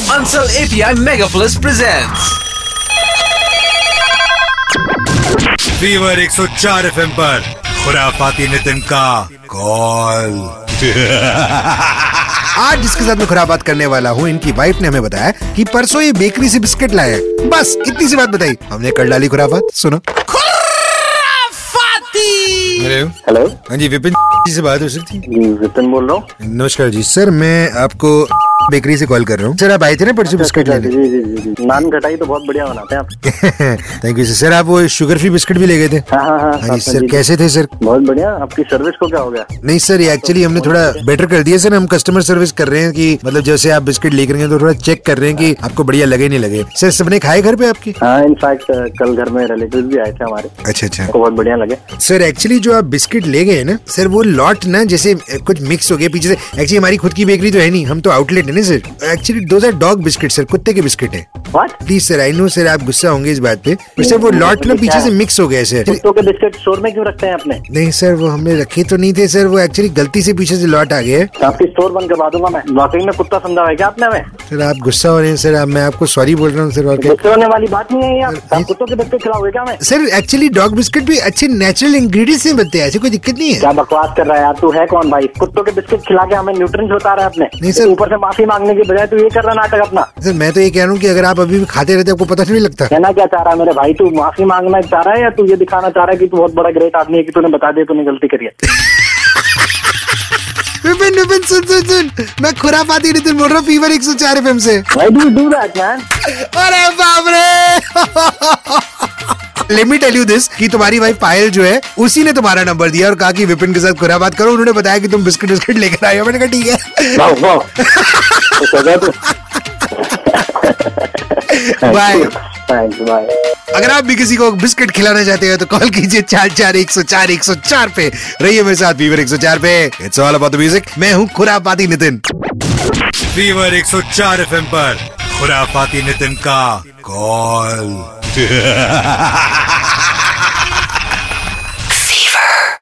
Ansal API Mega Plus presents fever 104 FM पर खुराफाती नितिन का call. आज जिसके साथ मैं खुराबात करने वाला हूँ, इनकी वाइफ ने हमें बताया कि परसों ये बेकरी से बिस्किट लाया। बस इतनी सी बात बताई, हमने कर डाली खुराबात। सुनो। हेलो। हाँ जी, विपिन जी से बात हो सकती है? जी विपिन बोल रहा हूँ। नमस्कार जी सर, मैं आपको बेकरी से कॉल कर रहा हूँ। सर आप आए थे ना परसों बिस्किट लेने? जी जी जी जी। नान खटाई तो बहुत बढ़िया बनाते हैं आप। Thank you sir. आप वो शुगर फ्री बिस्किट भी ले गए थे? हाँ जी सर, कैसे थे सर? बहुत बढ़िया। आपकी सर्विस को क्या हो गया? नहीं सर, एक्चुअली हमने थोड़ा बेटर कर दिया सर। हम कस्टमर सर्विस कर रहे हैं कि मतलब जैसे आप बिस्किट लेकर गए तो थोड़ा चेक कर रहे हैं कि आपको बढ़िया लगे नहीं लगे। सर सबने खाए घर पे आपके? हाँ, इनफैक्ट कल घर में रिलेटिव भी आए थे हमारे। अच्छा, बहुत बढ़िया लगे सर। एक्चुअली जो आप बिस्किट ले गए ना सर, वो लॉट ना जैसे कुछ मिक्स हो गया पीछे से। एक्चुअली हमारी खुद की बेकरी तो है नहीं, हम तो आउटलेट है ना sir. Actually those are dog biscuit sir, कुत्ते के बिस्किट है। Please sir, I know sir आप गुस्सा होंगे इस बात पे, पर सर वो लॉट ना पीछे से मिक्स हो गया सर। कुत्तों के बिस्किट स्टोर में क्यों रखते हैं आपने? नहीं सर, वो हमने रखे तो नहीं थे सर, वो एक्चुअली गलती से पीछे से लॉट आ गया। आपकी स्टोर बंद करवा दूंगा मैं। वाकई में कुत्ता समझा है क्या आपने हमें? सर आप गुस्सा हो रहे हैं सर, मैं आपको सॉरी बोल रहा हूँ सर। और क्या गुस्से होने वाली बात नहीं है ये। आप कुत्तों के बिस्किट खिलाओगे क्या मैं? सर? एक्चुअली डॉग बिस्किट भी अच्छे नेचुरल इंग्रेडिएंट्स से बनते हैं, ऐसी कोई दिक्कत नहीं है। क्या बकवास कर रहा है यार? तू है कौन भाई? कुत्तों के बिस्किट खिला के हमें न्यूट्रिएंट्स बता रहा है आपने। नहीं सर, ऊपर से माफी मांगने की बजाय तू ये कर रहा नाटक अपना। सर मैं तो ये कह रहा हूँ कि अगर आप अभी भी खाते रहते आपको पता नहीं लगता। कहना क्या चाह रहा है मेरे भाई? तू माफी मांगना चाह रहा है या तू ये दिखाना चाह रहा है कि तू बहुत बड़ा ग्रेट आदमी है कि तूने बता दिया तूने गलती करी है? विपिन सुन, मैं खुराफाती नितिन बोल रहा हूँ फीवर 104 FM से। Why do you do that, man? अरे बाप रे। Let me tell you this कि तुम्हारी वाइफ पायल जो है उसी ने तुम्हारा नंबर दिया और कहा कि विपिन के साथ खुराबात करो। उन्होंने बताया कि तुम बिस्किट लेकर आए हो। मैंने कहा ठीक है। बाय। बाय। अगर आप भी किसी को बिस्किट खिलाना चाहते हो तो कॉल कीजिए 44 पे। रहिए मेरे साथ फीवर 104 पे। It's all about the music. मैं हूँ खुराफाती नितिन। फीवर 104 FM पर खुराफाती नितिन का कॉल।